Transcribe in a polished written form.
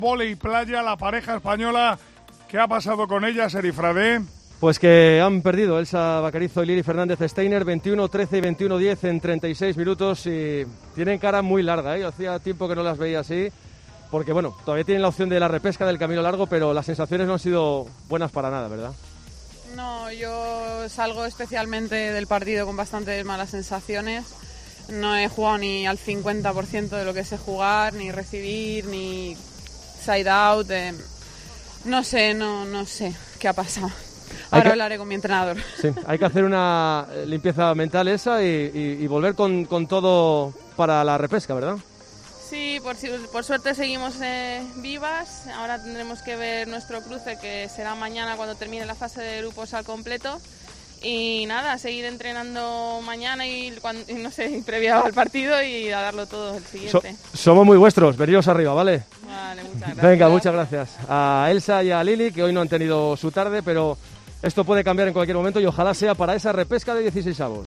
Vóley playa, la pareja española. ¿Qué ha pasado con ella, Serifrade? Pues que han perdido Elsa Bacarizo y Lili Fernández Steiner 21-13 y 21-10 en 36 minutos y tienen cara muy larga, ¿eh? Yo hacía tiempo que no las veía así, porque bueno, todavía tienen la opción de la repesca del camino largo, pero las sensaciones no han sido buenas para nada, ¿verdad? No, yo salgo especialmente del partido con bastantes malas sensaciones. No he jugado ni al 50% de lo que sé jugar, ni recibir, ni side out. No sé qué ha pasado. Ahora hablaré con mi entrenador. Sí, hay que hacer una limpieza mental esa y volver con todo para la repesca, ¿verdad? Sí, por suerte seguimos vivas. Ahora tendremos que ver nuestro cruce, que será mañana cuando termine la fase de grupos al completo. Y nada, seguir entrenando mañana y previa al partido y a darlo todo el siguiente. Somos muy vuestros, veniros arriba, ¿vale? Vale, muchas gracias. Venga, muchas gracias. A Elsa y a Lili, que hoy no han tenido su tarde, pero esto puede cambiar en cualquier momento y ojalá sea para esa repesca de 16avos.